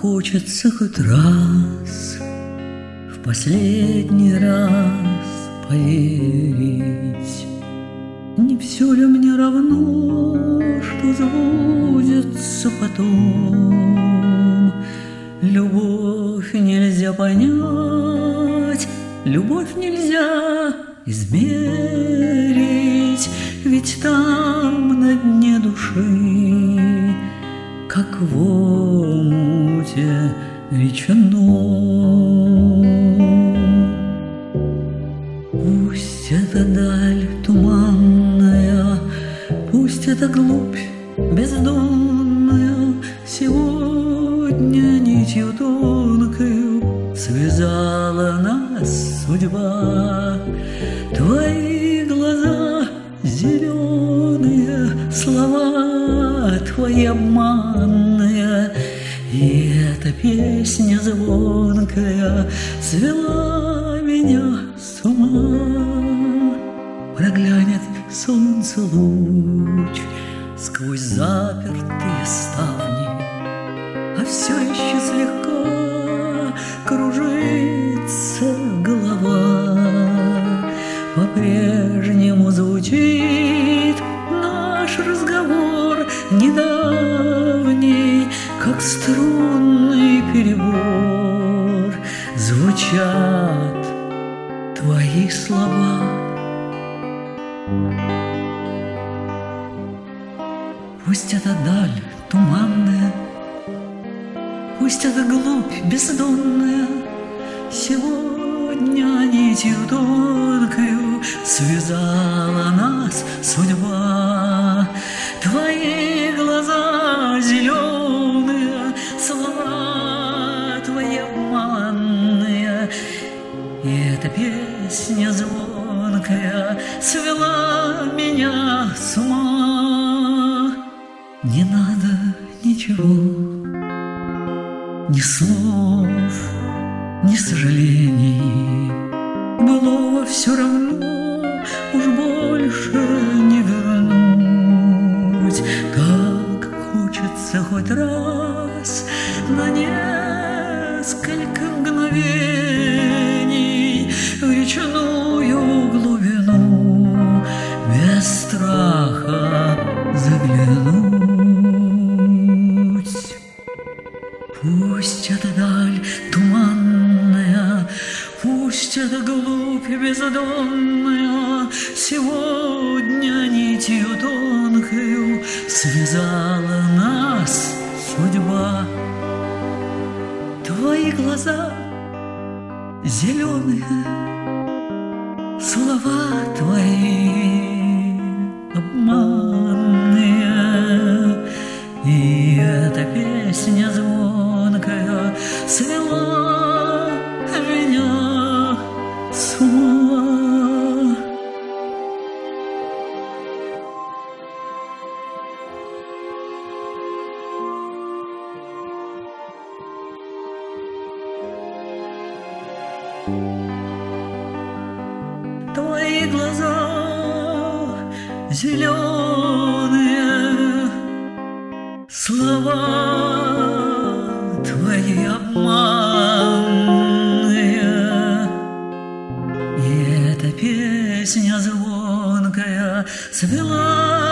хочется хоть раз, в последний раз поверить. Не все ли мне равно, что сбудется потом? Любовь нельзя понять, любовь нельзя измерить, ведь там на дне души, как в омуте речном. Пусть эта даль туманная, пусть эта глубь бездонная сегодня нитью тонкою связала нас судьба. Твои глаза зеленые, слова твои обманные, и эта песня звонкая свела меня с ума. Проглянет солнце луч сквозь запертые ставни, а все еще слегка кружится голова. По-прежнему звучит наш разговор недавний, как струнный перебор. Звучат твои слова. Пусть эта даль туманная, пусть эта глубь бездонная сегодня нитью тонкою связала нас судьба. Твои глаза зеленые, слова твои обманные, и эта песня звонкая свела меня с ума. Не надо ничего, ни слов, ни сожалений, былого все равно уж больше не вернуть. Как хочется хоть раз на несколько мгновений в речную глубину без страха заглянуть. Пусть эта даль туманная, пусть эта глубь бездонная сегодня нитью тонкою связала нас судьба. Твои глаза зеленые, слова твои обманные, и эта песня звонкая свела меня с ума. Твои глаза зеленые, слова твои обманные, и эта песня звонкая свела